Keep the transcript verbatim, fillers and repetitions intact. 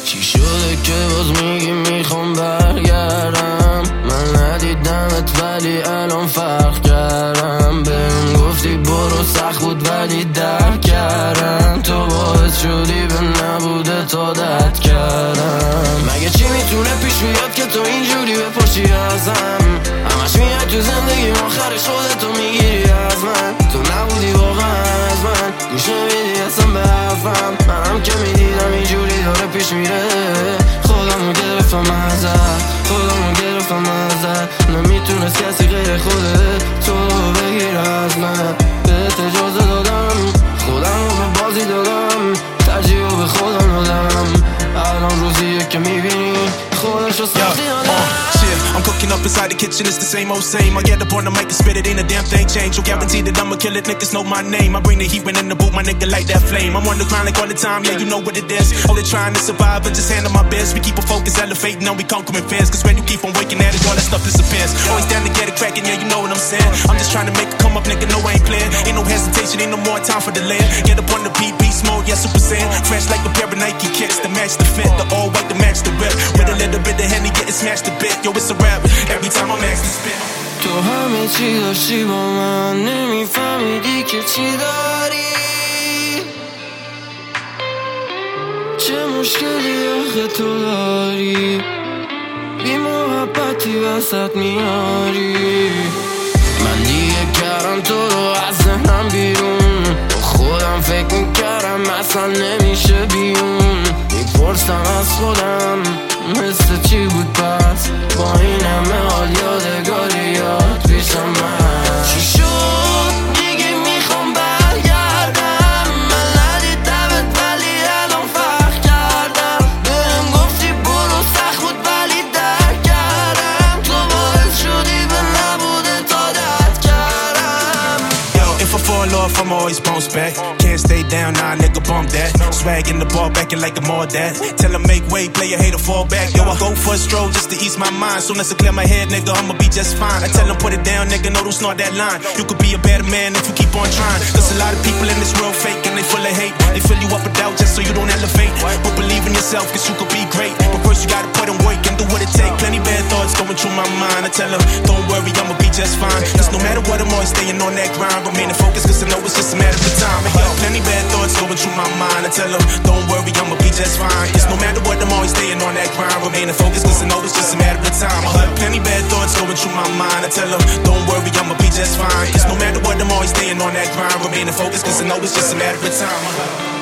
چی شده که باز میگی میخوام برگردم؟ من ندیدمت ولی الان فرق کردم. بهم گفتی برو سخت بود ولی درک کردم. تو باعث شدی به نبوده تا عادت کردم. مگه چی میتونه پیش بیاد که تو اینجوری بپرسی ازم؟ همش میاد تو زندگی آخرش خودتو میگیری از من. تو نبودی واقعا از من گوش نمیدی اصلا به حرفم. منم که میدیدم اینجوری داره پیش میره. خودمو گرفتم ازت، خودمو گرفتم ازت. نمیتونست کسی غیر خودت تو بگیر از من. بهت اجازه دادم، خودمو به بازی دادم، ترجیحو به خودم دادم. الان روزیه که میبینی خودشو سختی آدم. I'm cooking up inside the kitchen, it's the same old same. I get up on the mic and spit it, ain't a damn thing changed. You guarantee that I'ma kill it, niggas know my name. I bring the heat when in the booth, my nigga like that flame. I'm on the grind like all the time, yeah, you know what it is. Only trying to survive, but just handle my best. We keep a focus, elevating, now we conquering fears. Cause when you keep on waking at it, all that stuff disappears. Always down to get it cracking, yeah, you know what I'm saying. I'm just trying to make it come up, nigga, no I ain't playing. Ain't no hesitation, ain't no more time for delay. Get up on the beat, beast mode, yeah, super saiyan. Fresh like a pair of Nike kicks, the match the fit, the all white, the match the whip. With a little bit of Henny, getting smashed a bit. Yo, it's a rap, every time I'm asked to spit. تو همه چی داشتی با من، نمیفهمیدی که چی داری. چه مشکلی آخه تو داری؟ بی محبتی وسط میاری. من دیگه کردم تو رو از ذهنم بیرون. با خودم فکر میکردم اصلا نمیشه بیون. میپرسم از خودم مثل چی بود پس با این همه حال یادگاری یاد پیشم من. چی شد دیگه میخوام برگردم؟ من ندیدمت ولی الان فرق کردم. بهم گفتی برو سخت بود ولی درک کردم. تو باعث شدی به نبوده تا عادت کردم. Yo, if I fall off, I'm always bounce back. Can't stay down, nah, nigga, bump that. Swag in the ball, backing like I'm all that. Tell him make way, play a hater, fall back. Yo, I go for a stroll just to ease my mind. Soon as I clear my head, nigga, I'ma be just fine. I tell him put it down, nigga, no, don't snort that line. You could be a better man if you keep on trying. Cause a lot of people in this world fake and they full of hate. They fill you up with doubt just so you don't elevate. But believe in yourself, cause you could be great. But first you gotta put in work and do what it takes. Plenty bad thoughts going through my mind. I tell him, don't worry, I'ma be just fine. Cause no matter what, I'm always staying on that grind. Remaining focused cause I know it's just a matter of time. And yo, plenty bad thoughts going through my mind. I tell him, don't worry, I'ma be just fine. Cause no matter what, I'm always staying on that grind. Remaining focused cause I know it's just a matter of time. I heard plenty bad thoughts going through my mind. I tell him, don't worry, I'ma be just fine. Cause no matter what, I'm always staying on that grind. Remaining focused cause I know it's just a matter of time.